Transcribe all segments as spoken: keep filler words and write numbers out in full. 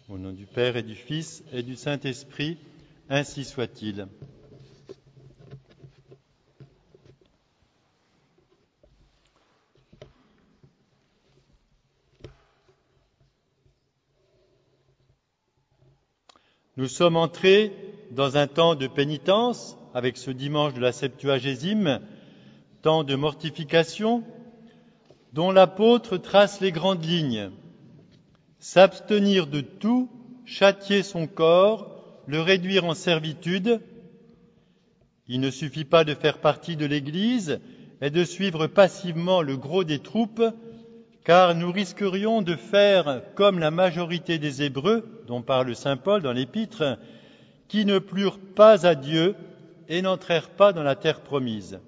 Au nom du Père et du Fils et du Saint-Esprit, ainsi soit-il. Nous sommes entrés dans un temps de pénitence, avec ce dimanche de la Septuagésime, temps de mortification, dont l'apôtre trace les grandes lignes. S'abstenir de tout, châtier son corps, le réduire en servitude. Il ne suffit pas de faire partie de l'Église et de suivre passivement le gros des troupes, car nous risquerions de faire comme la majorité des Hébreux, dont parle saint Paul dans l'Épître, qui ne plurent pas à Dieu et n'entrèrent pas dans la terre promise.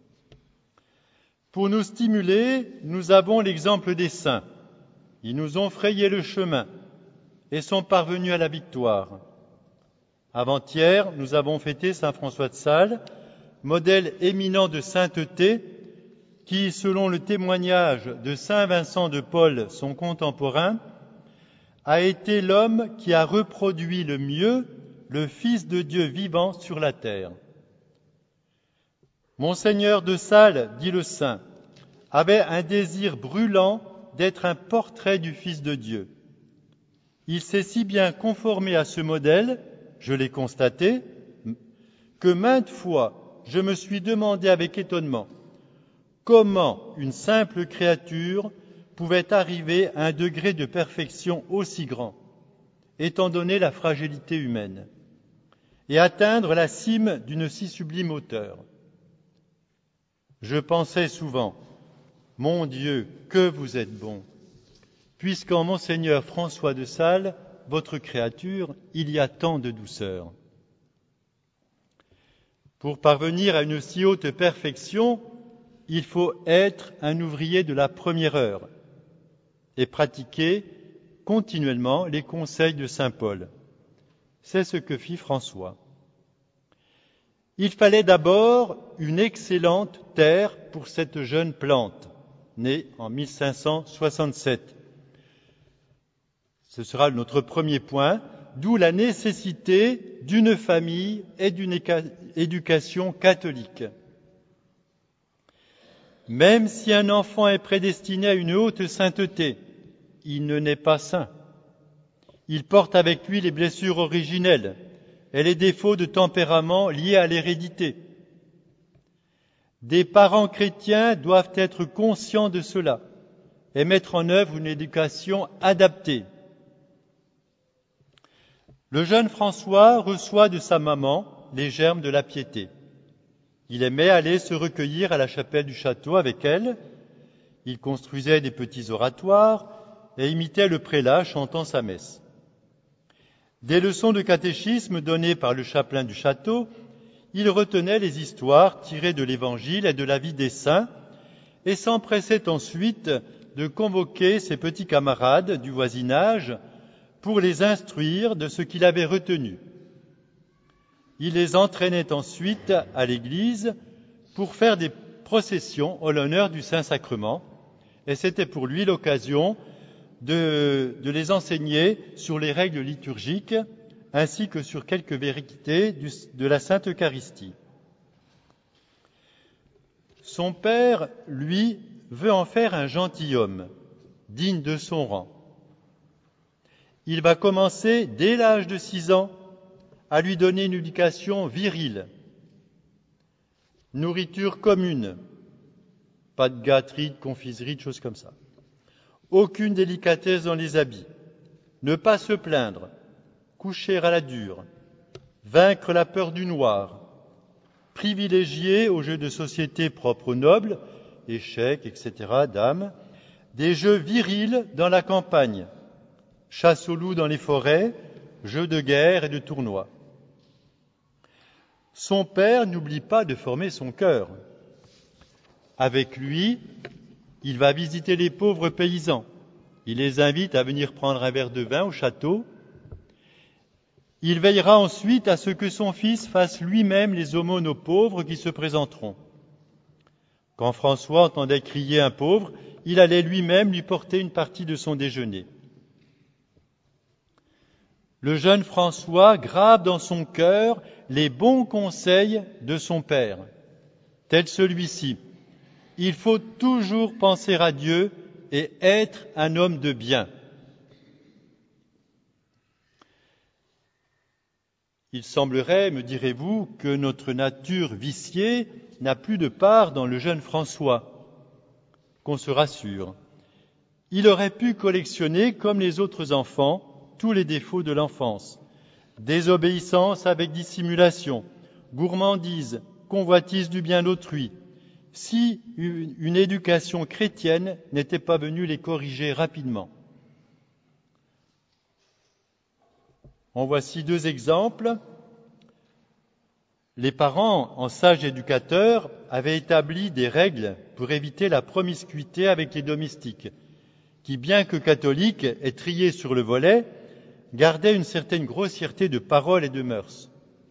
Pour nous stimuler, nous avons l'exemple des saints. Ils nous ont frayé le chemin et sont parvenus à la victoire. Avant-hier, nous avons fêté saint François de Sales, modèle éminent de sainteté, qui, selon le témoignage de saint Vincent de Paul, son contemporain, a été l'homme qui a reproduit le mieux le Fils de Dieu vivant sur la terre. Monseigneur de Sales, dit le saint, avait un désir brûlant d'être un portrait du Fils de Dieu. Il s'est si bien conformé à ce modèle, je l'ai constaté, que maintes fois je me suis demandé avec étonnement comment une simple créature pouvait arriver à un degré de perfection aussi grand, étant donné la fragilité humaine, et atteindre la cime d'une si sublime hauteur. Je pensais souvent, mon Dieu, que vous êtes bon, puisqu'en Monseigneur François de Sales, votre créature, il y a tant de douceur. Pour parvenir à une si haute perfection, il faut être un ouvrier de la première heure et pratiquer continuellement les conseils de saint Paul. C'est ce que fit François. Il fallait d'abord une excellente terre pour cette jeune plante, née en mille cinq cent soixante-sept. Ce sera notre premier point, d'où la nécessité d'une famille et d'une éducation catholique. Même si un enfant est prédestiné à une haute sainteté, il ne naît pas saint. Il porte avec lui les blessures originelles et les défauts de tempérament liés à l'hérédité. Des parents chrétiens doivent être conscients de cela et mettre en œuvre une éducation adaptée. Le jeune François reçoit de sa maman les germes de la piété. Il aimait aller se recueillir à la chapelle du château avec elle. Il construisait des petits oratoires et imitait le prélat chantant sa messe. Des leçons de catéchisme données par le chapelain du château, il retenait les histoires tirées de l'Évangile et de la vie des saints et s'empressait ensuite de convoquer ses petits camarades du voisinage pour les instruire de ce qu'il avait retenu. Il les entraînait ensuite à l'église pour faire des processions en l'honneur du Saint-Sacrement, et c'était pour lui l'occasion de, de les enseigner sur les règles liturgiques ainsi que sur quelques vérités du, de la Sainte Eucharistie. Son père, lui, veut en faire un gentilhomme, digne de son rang. Il va commencer, dès l'âge de six ans, à lui donner une éducation virile. Nourriture commune, pas de gâterie, de confiserie, de choses comme ça. Aucune délicatesse dans les habits. Ne pas se plaindre, coucher à la dure, vaincre la peur du noir, privilégier aux jeux de société propres aux nobles, échecs, et cetera, dames, des jeux virils dans la campagne, chasse au loup dans les forêts, jeux de guerre et de tournois. Son père n'oublie pas de former son cœur. Avec lui, il va visiter les pauvres paysans. Il les invite à venir prendre un verre de vin au château. Il veillera ensuite à ce que son fils fasse lui-même les aumônes aux pauvres qui se présenteront. Quand François entendait crier un pauvre, il allait lui-même lui porter une partie de son déjeuner. le jeune François grave dans son cœur les bons conseils de son père, tel celui-ci. Il faut toujours penser à Dieu et être un homme de bien. Il semblerait, me direz-vous, que notre nature viciée n'a plus de part dans le jeune François. Qu'on se rassure. Il aurait pu collectionner, comme les autres enfants, tous les défauts de l'enfance. Désobéissance avec dissimulation, gourmandise, convoitise du bien d'autrui, si une éducation chrétienne n'était pas venue les corriger rapidement. En voici deux exemples. Les parents, en sages éducateurs, avaient établi des règles pour éviter la promiscuité avec les domestiques, qui, bien que catholiques et triés sur le volet, gardaient une certaine grossièreté de parole et de mœurs.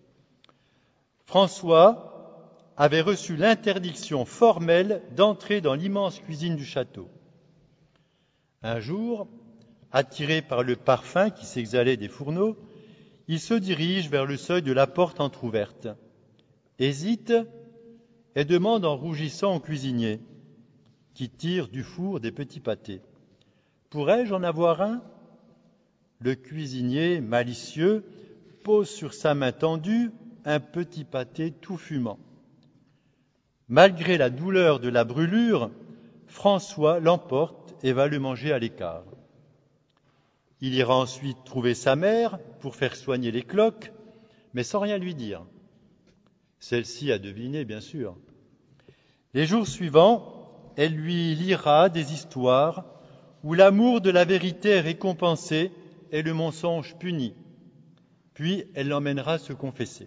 François avait reçu l'interdiction formelle d'entrer dans l'immense cuisine du château. Un jour, attiré par le parfum qui s'exhalait des fourneaux, il se dirige vers le seuil de la porte entr'ouverte, hésite et demande en rougissant au cuisinier, qui tire du four des petits pâtés. « Pourrais-je en avoir un ?» Le cuisinier, malicieux, pose sur sa main tendue un petit pâté tout fumant. Malgré la douleur de la brûlure, François l'emporte et va le manger à l'écart. Il ira ensuite trouver sa mère pour faire soigner les cloques, mais sans rien lui dire. Celle-ci a deviné, bien sûr. Les jours suivants, elle lui lira des histoires où l'amour de la vérité est récompensé et le mensonge puni. Puis elle l'emmènera se confesser.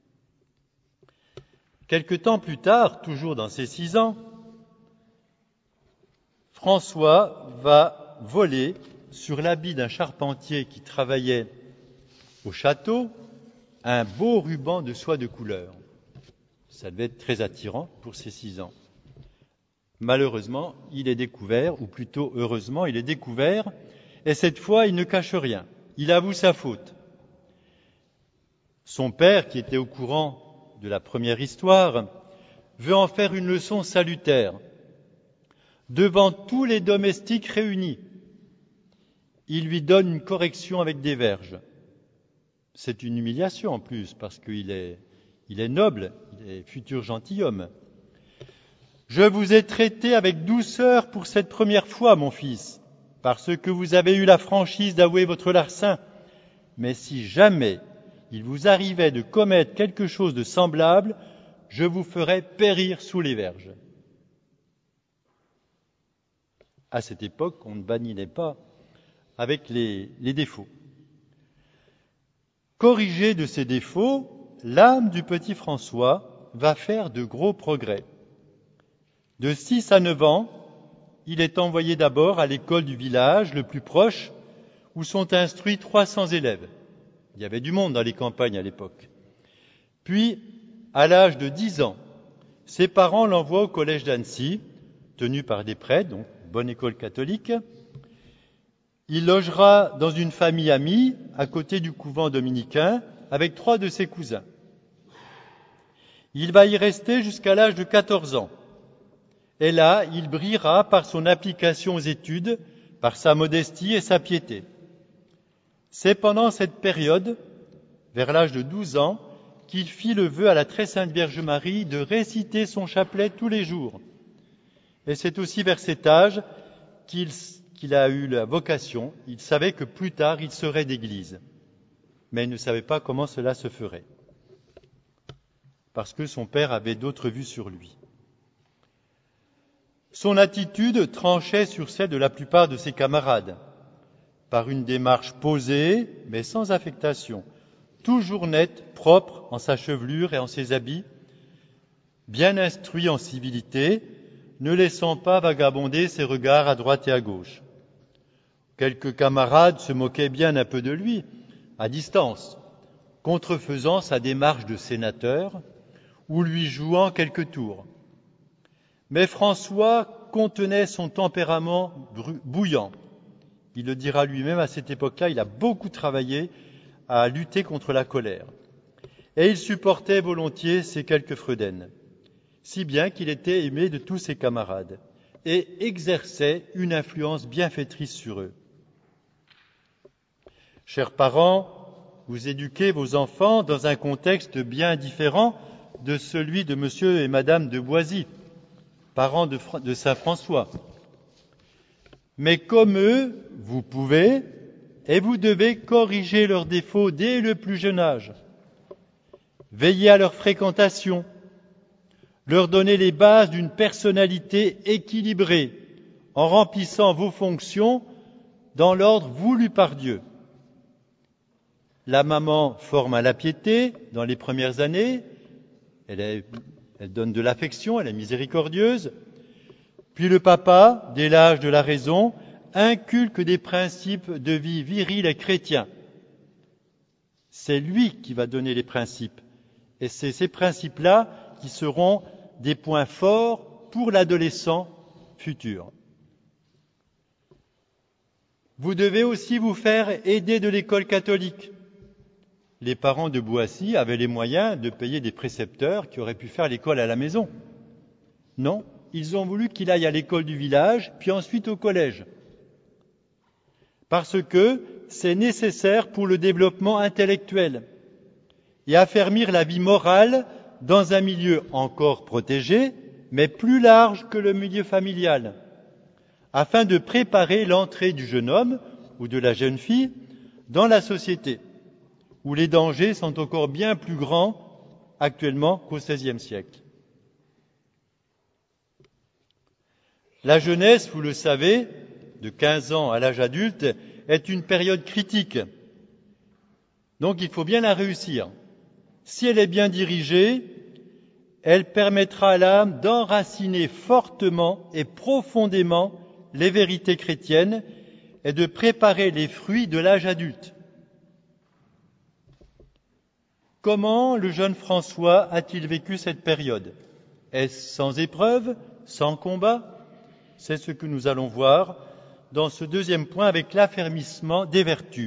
Quelque temps plus tard, toujours dans ses six ans, François va voler sur l'habit d'un charpentier qui travaillait au château un beau ruban de soie de couleur. Ça devait être très attirant pour ses six ans. Malheureusement, il est découvert, ou plutôt heureusement, il est découvert, et cette fois, il ne cache rien. Il avoue sa faute. Son père, qui était au courant de la première histoire, veut en faire une leçon salutaire. Devant tous les domestiques réunis, il lui donne une correction avec des verges. C'est une humiliation en plus, parce qu'il est, il est noble, il est futur gentilhomme. « Je vous ai traité avec douceur pour cette première fois, mon fils, parce que vous avez eu la franchise d'avouer votre larcin. Mais si jamais il vous arrivait de commettre quelque chose de semblable, je vous ferai périr sous les verges. » À cette époque, on ne badinait pas avec les, les défauts. Corrigé de ses défauts, l'âme du petit François va faire de gros progrès. De six à neuf ans, il est envoyé d'abord à l'école du village le plus proche, où sont instruits trois cents élèves. Il y avait du monde dans les campagnes à l'époque. Puis, à l'âge de dix ans, ses parents l'envoient au collège d'Annecy, tenu par des prêtres, donc bonne école catholique. Il logera dans une famille amie, à côté du couvent dominicain, avec trois de ses cousins. Il va y rester jusqu'à l'âge de quatorze ans. Et là, il brillera par son application aux études, par sa modestie et sa piété. C'est pendant cette période, vers l'âge de douze ans, qu'il fit le vœu à la très sainte Vierge Marie de réciter son chapelet tous les jours. Et c'est aussi vers cet âge qu'il, qu'il a eu la vocation. Il savait que plus tard, il serait d'église. Mais il ne savait pas comment cela se ferait. Parce que son père avait d'autres vues sur lui. Son attitude tranchait sur celle de la plupart de ses camarades, par une démarche posée, mais sans affectation, toujours net, propre en sa chevelure et en ses habits, bien instruit en civilité, ne laissant pas vagabonder ses regards à droite et à gauche. Quelques camarades se moquaient bien un peu de lui, à distance, contrefaisant sa démarche de sénateur ou lui jouant quelques tours. Mais François contenait son tempérament bouillant. Il le dira lui-même à cette époque-là, il a beaucoup travaillé à lutter contre la colère. Et il supportait volontiers ces quelques freudaines, si bien qu'il était aimé de tous ses camarades et exerçait une influence bienfaitrice sur eux. Chers parents, vous éduquez vos enfants dans un contexte bien différent de celui de monsieur et madame de Boisy, parents de, Fra- de saint François. Mais comme eux, vous pouvez et vous devez corriger leurs défauts dès le plus jeune âge. Veillez à leur fréquentation, leur donner les bases d'une personnalité équilibrée en remplissant vos fonctions dans l'ordre voulu par Dieu. La maman forme à la piété dans les premières années, elle, est, elle donne de l'affection, elle est miséricordieuse, puis le papa, dès l'âge de la raison, inculque des principes de vie virils et chrétiens. C'est lui qui va donner les principes, et c'est ces principes-là qui seront des points forts pour l'adolescent futur. Vous devez aussi vous faire aider de l'école catholique. Les parents de Boissy avaient les moyens de payer des précepteurs qui auraient pu faire l'école à la maison. Non, ils ont voulu qu'il aille à l'école du village, puis ensuite au collège. Parce que c'est nécessaire pour le développement intellectuel et affermir la vie morale dans un milieu encore protégé, mais plus large que le milieu familial, afin de préparer l'entrée du jeune homme ou de la jeune fille dans la société, où les dangers sont encore bien plus grands actuellement qu'au seizième siècle. La jeunesse, vous le savez, de quinze ans à l'âge adulte, est une période critique. Donc il faut bien la réussir. Si elle est bien dirigée, elle permettra à l'âme d'enraciner fortement et profondément les vérités chrétiennes et de préparer les fruits de l'âge adulte. Comment le jeune François a-t-il vécu cette période? Est-ce sans épreuve, sans combat? C'est ce que nous allons voir dans ce deuxième point avec l'affermissement des vertus.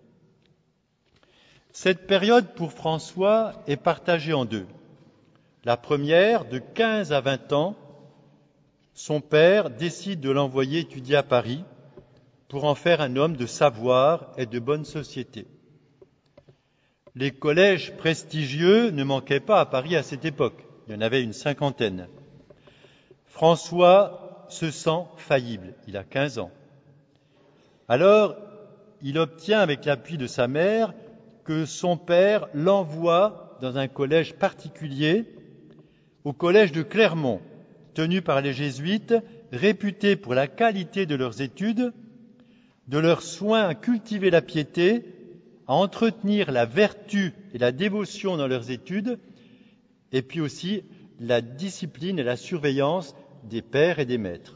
Cette période pour François est partagée en deux. La première, de quinze à vingt ans, son père décide de l'envoyer étudier à Paris pour en faire un homme de savoir et de bonne société. Les collèges prestigieux ne manquaient pas à Paris à cette époque. Il y en avait une cinquantaine. François se sent faillible. Il a quinze ans. Alors, il obtient avec l'appui de sa mère que son père l'envoie dans un collège particulier, au collège de Clermont, tenu par les jésuites, réputés pour la qualité de leurs études, de leur soin à cultiver la piété, à entretenir la vertu et la dévotion dans leurs études, et puis aussi la discipline et la surveillance des pères et des maîtres.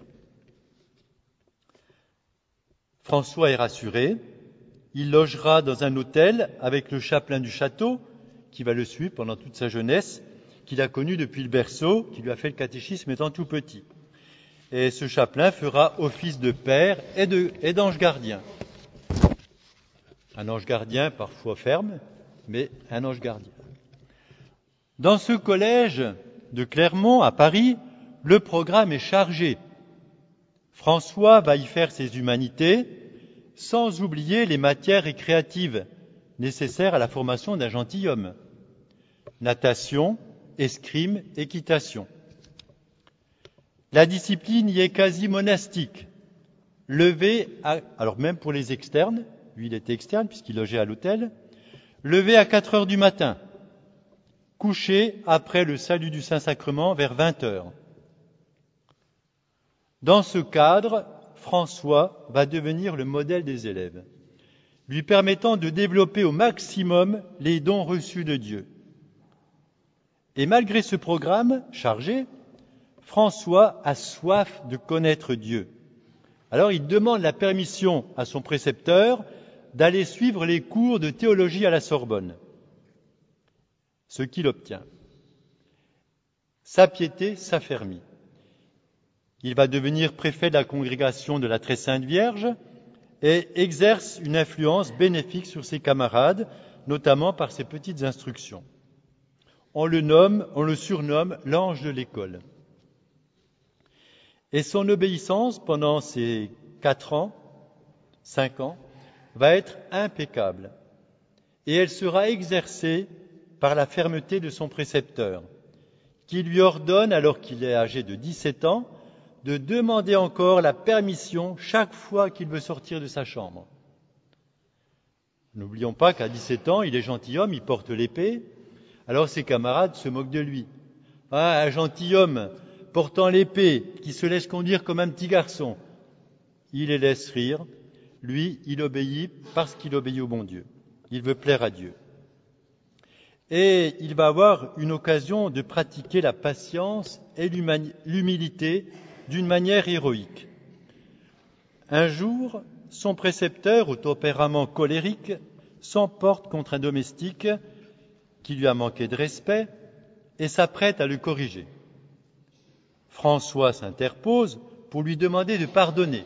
François est rassuré. Il logera dans un hôtel avec le chapelain du château, qui va le suivre pendant toute sa jeunesse, qu'il a connu depuis le berceau, qui lui a fait le catéchisme étant tout petit. Et ce chapelain fera office de père et, de, et d'ange gardien. Un ange gardien parfois ferme, mais un ange gardien. Dans ce collège de Clermont, à Paris, le programme est chargé. François va y faire ses humanités, sans oublier les matières récréatives nécessaires à la formation d'un gentilhomme. Natation, escrime, équitation. La discipline y est quasi monastique. Levé à, alors même pour les externes, lui il était externe puisqu'il logeait à l'hôtel, levé à quatre heures du matin, couché après le salut du Saint-Sacrement vers vingt heures. Dans ce cadre, François va devenir le modèle des élèves, lui permettant de développer au maximum les dons reçus de Dieu. Et malgré ce programme chargé, François a soif de connaître Dieu. Alors il demande la permission à son précepteur d'aller suivre les cours de théologie à la Sorbonne, ce qu'il obtient. Sa piété s'affermit. Il va devenir préfet de la congrégation de la Très Sainte Vierge et exerce une influence bénéfique sur ses camarades notamment par ses petites instructions. On le nomme, on le surnomme l'ange de l'école. Et son obéissance pendant ces quatre ans, cinq ans, va être impeccable. Et elle sera exercée par la fermeté de son précepteur, qui lui ordonne, alors qu'il est âgé de dix-sept ans, de demander encore la permission chaque fois qu'il veut sortir de sa chambre. N'oublions pas qu'à dix-sept ans, il est gentilhomme, il porte l'épée, alors ses camarades se moquent de lui. Ah, un gentilhomme portant l'épée, qui se laisse conduire comme un petit garçon. Il les laisse rire. Lui, il obéit parce qu'il obéit au bon Dieu. Il veut plaire à Dieu. Et il va avoir une occasion de pratiquer la patience et l'humilité d'une manière héroïque. Un jour, son précepteur, au tempérament colérique, s'emporte contre un domestique qui lui a manqué de respect et s'apprête à le corriger. François s'interpose pour lui demander de pardonner.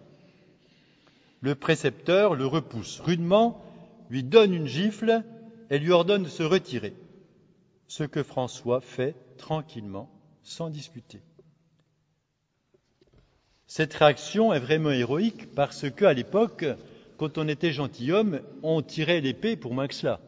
Le précepteur le repousse rudement, lui donne une gifle et lui ordonne de se retirer, ce que François fait tranquillement, sans discuter. Cette réaction est vraiment héroïque parce qu'à l'époque, quand on était gentilhomme, on tirait l'épée pour moins que cela.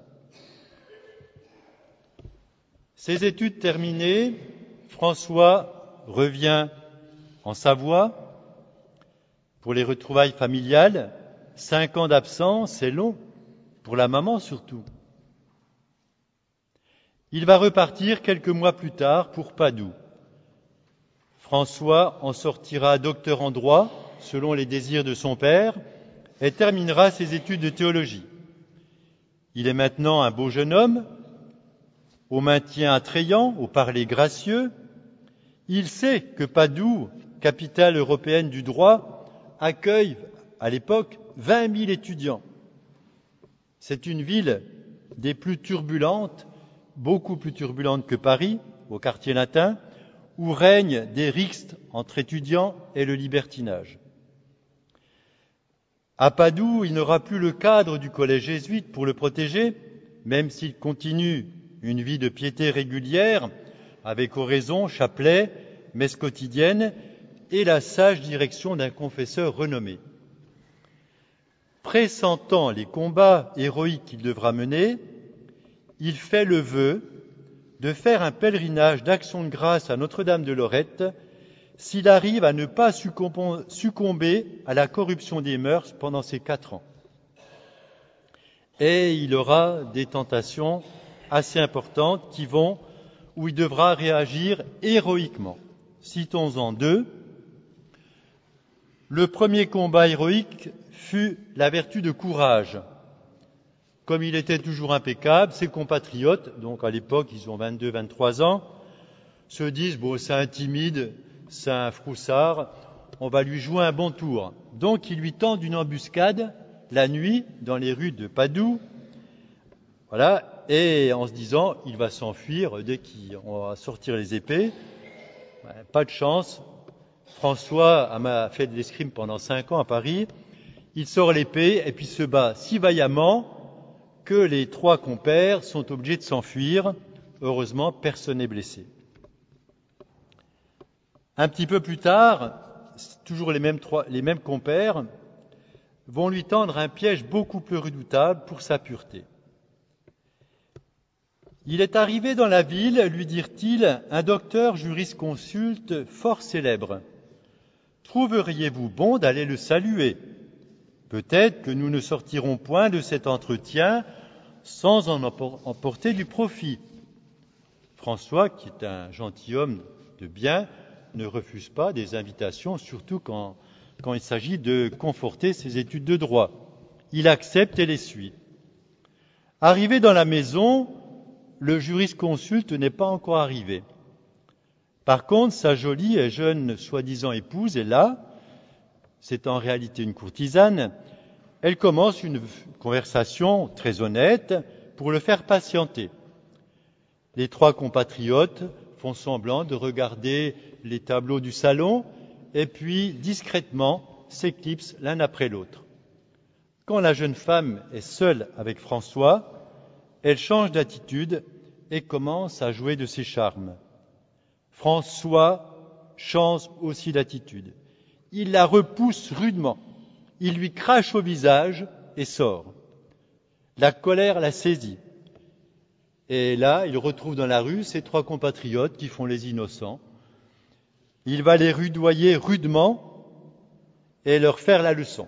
Ses études terminées, François revient en Savoie pour les retrouvailles familiales. Cinq ans d'absence, c'est long, pour la maman surtout. Il va repartir quelques mois plus tard pour Padoue. François en sortira docteur en droit, selon les désirs de son père, et terminera ses études de théologie. Il est maintenant un beau jeune homme, au maintien attrayant, au parler gracieux. Il sait que Padoue, capitale européenne du droit, accueille à l'époque vingt mille étudiants. C'est une ville des plus turbulentes, beaucoup plus turbulente que Paris, au quartier latin, où règnent des rixes entre étudiants et le libertinage. À Padoue, il n'aura plus le cadre du collège jésuite pour le protéger, même s'il continue une vie de piété régulière, avec oraison, chapelet, messe quotidienne et la sage direction d'un confesseur renommé. Pressentant les combats héroïques qu'il devra mener, il fait le vœu de faire un pèlerinage d'action de grâce à Notre-Dame de Lorette s'il arrive à ne pas succomber à la corruption des mœurs pendant ces quatre ans. Et il aura des tentations assez importantes qui vont, où il devra réagir héroïquement. Citons-en deux. Le premier combat héroïque fut la vertu de courage. Comme il était toujours impeccable, ses compatriotes, donc à l'époque ils ont vingt-deux, vingt-trois ans, se disent, bon, c'est un timide, c'est un froussard, on va lui jouer un bon tour. Donc ils lui tendent une embuscade la nuit dans les rues de Padoue, voilà, et en se disant, il va s'enfuir dès qu'on va sortir les épées. Pas de chance. François a fait de l'escrime pendant cinq ans à Paris. Il sort l'épée et puis se bat si vaillamment que les trois compères sont obligés de s'enfuir. Heureusement, personne n'est blessé. Un petit peu plus tard, toujours les mêmes, trois, les mêmes compères vont lui tendre un piège beaucoup plus redoutable pour sa pureté. Il est arrivé dans la ville, lui dirent-ils, un docteur jurisconsulte fort célèbre. Trouveriez-vous bon d'aller le saluer ? Peut-être que nous ne sortirons point de cet entretien sans en emporter du profit. François, qui est un gentilhomme de bien, ne refuse pas des invitations, surtout quand, quand il s'agit de conforter ses études de droit. Il accepte et les suit. Arrivé dans la maison, le jurisconsulte n'est pas encore arrivé. Par contre, sa jolie et jeune soi-disant épouse est là. C'est en réalité une courtisane. Elle commence une conversation très honnête pour le faire patienter. Les trois compatriotes font semblant de regarder les tableaux du salon et puis discrètement s'éclipsent l'un après l'autre. Quand la jeune femme est seule avec François, elle change d'attitude et commence à jouer de ses charmes. François change aussi d'attitude. Il la repousse rudement. Il lui crache au visage et sort. La colère la saisit. Et là, il retrouve dans la rue ses trois compatriotes qui font les innocents. Il va les rudoyer rudement et leur faire la leçon.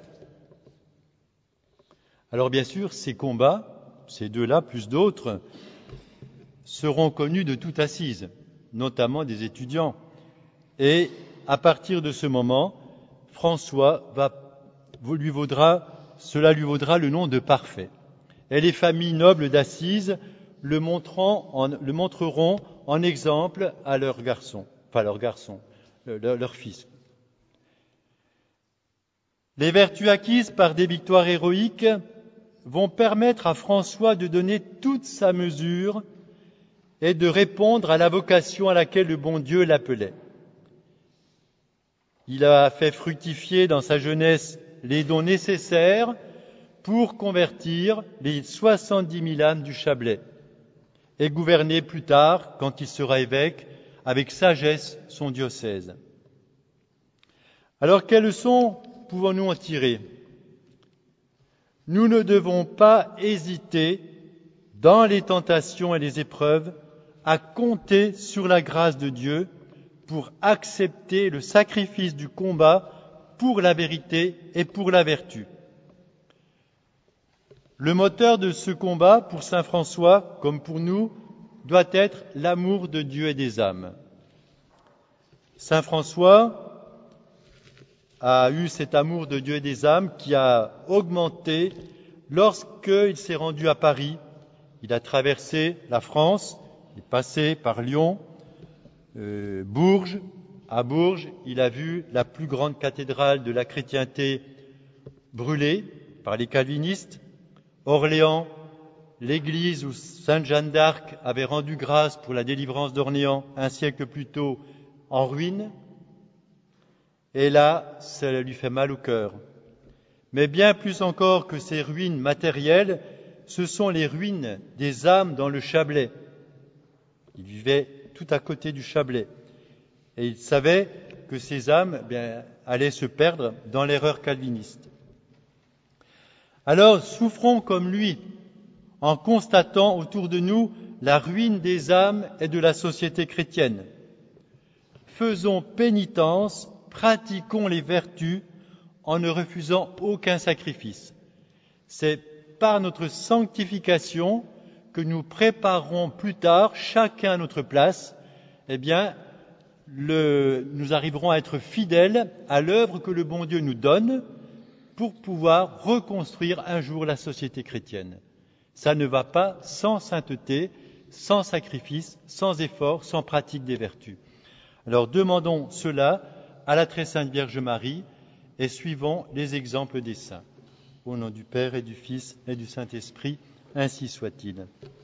Alors bien sûr, ces combats, ces deux-là, plus d'autres, seront connus de toute assise, notamment des étudiants. Et à partir de ce moment, François va, lui vaudra, cela lui vaudra le nom de parfait. Et les familles nobles d'Assise le, en, le montreront en exemple à leurs garçons, enfin leurs garçons, leurs leur fils. Les vertus acquises par des victoires héroïques vont permettre à François de donner toute sa mesure et de répondre à la vocation à laquelle le bon Dieu l'appelait. Il a fait fructifier dans sa jeunesse les dons nécessaires pour convertir les soixante-dix mille âmes du Chablais et gouverner plus tard, quand il sera évêque, avec sagesse son diocèse. Alors, quelles leçons pouvons-nous en tirer ? Nous ne devons pas hésiter, dans les tentations et les épreuves, à compter sur la grâce de Dieu pour accepter le sacrifice du combat pour la vérité et pour la vertu. Le moteur de ce combat, pour saint François, comme pour nous, doit être l'amour de Dieu et des âmes. Saint François a eu cet amour de Dieu et des âmes qui a augmenté lorsqu'il s'est rendu à Paris. Il a traversé la France, il est passé par Lyon, euh, Bourges. À Bourges, il a vu la plus grande cathédrale de la chrétienté brûlée par les calvinistes. Orléans, l'église où Sainte Jeanne d'Arc avait rendu grâce pour la délivrance d'Orléans un siècle plus tôt, en ruine. Et là, ça lui fait mal au cœur. Mais bien plus encore que ces ruines matérielles, ce sont les ruines des âmes dans le Chablais. Il vivait tout à côté du Chablais. Et il savait que ces âmes eh bien, allaient se perdre dans l'erreur calviniste. Alors, souffrons comme lui, en constatant autour de nous la ruine des âmes et de la société chrétienne. Faisons pénitence, pratiquons les vertus en ne refusant aucun sacrifice. C'est par notre sanctification que nous préparerons plus tard, chacun à notre place, eh bien, le, nous arriverons à être fidèles à l'œuvre que le bon Dieu nous donne pour pouvoir reconstruire un jour la société chrétienne. Ça ne va pas sans sainteté, sans sacrifice, sans effort, sans pratique des vertus. Alors demandons cela à la très sainte Vierge Marie et suivons les exemples des saints. Au nom du Père et du Fils et du Saint-Esprit, ainsi soit-il.